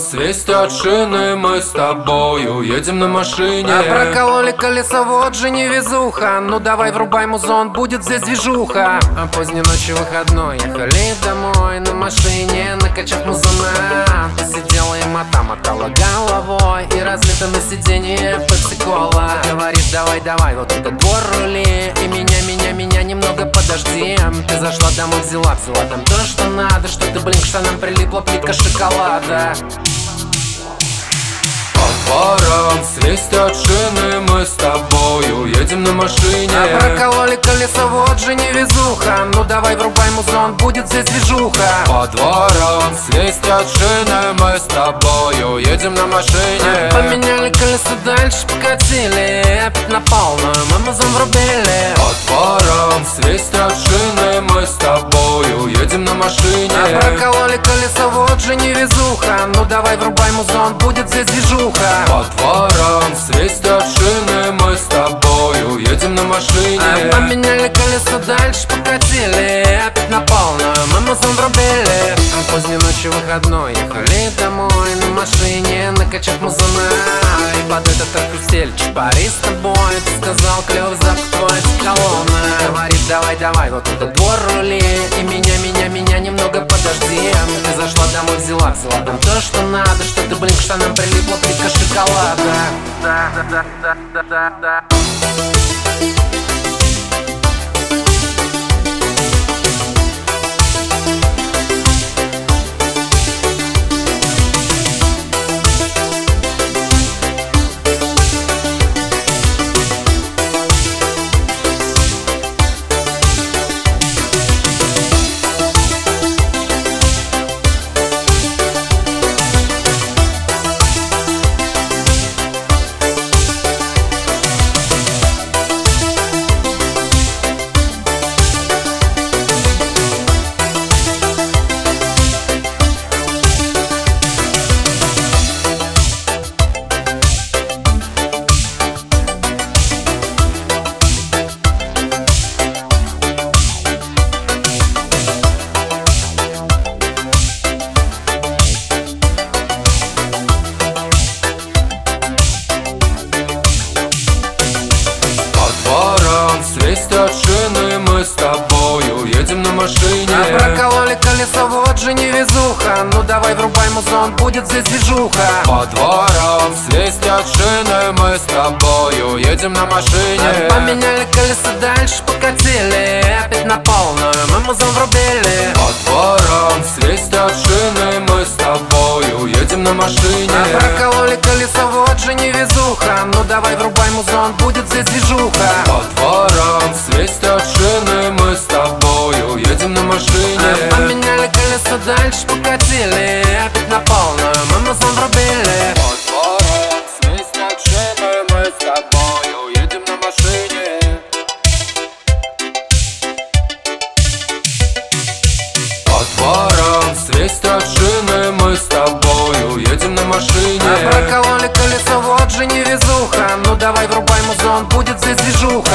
свистят шины, мы с тобою едем на машине. Прокололи колесо, вот же невезуха. Ну давай врубай музон, будет здесь движуха. Поздней ночью выходной, ехали домой на машине, накачав музона. Ты сидела и мотала головой, и разлито на сиденье пепси-кола. Говоришь, давай, вот этот двор рули, и меня немного подожди. Ты зашла домой, взяла там то, что надо. Что-то, блин, к штанам прилипла плитка шоколада. По дворам свистят шины, мы с тобою едем на машине. Прокололи колесо, вот же невезуха. Ну давай врубай музон, будет здесь движуха. По дворам свистят шины, мы с тобою едем на машине. Поменяли колесо, дальше покатили, опять на полную мы музон врубили. По дворам свистят шины, мы с тобою едем на машине. Прокололи колесо, вот же невезуха. Ну давай врубай музон, будет здесь движуха. По дворам свистят шины, мы с тобою едем на машине. Поменяли колесо, дальше покатили, опять на полную мы музон врубили. Поздней ночью выходной, ехали домой на машине, накачав музона. И под этот хрустель чпари с тобой. Ты сказал, клёвый запах твой с колонны. Говорит, давай, вот этот двор рули, и меня немного подожди. Ты зашла домой, взяла там то, что надо. Что ты, блин, к штанам прилипла плитка шоколада. Свистят шины, мы с тобою едем на машине. Прокололи колесо, вот же невезуха. Ну давай врубай музон, будет здесь движуха. По дворам свистят шины, мы с тобою едем на машине. Поменяли колесо, дальше покатили, опять на полную мы музон врубили. По дворам свистят шины, мы с тобою едем на машине. Прокололи колесо, вот же невезуха. Ну давай врубай музон, будет здесь движуха. По дворам свистят шины, мы с тобою едем на машине. Поменяли колесо, дальше покатили, опять на полную мы музон врубили. По дворам свистят шины, мы с тобою едем на машине. По дворам свистят шины, мы с тобою едем на машине. Прокололи колесо, вот же невезуха. Ну давай врубай музон, будет здесь движуха.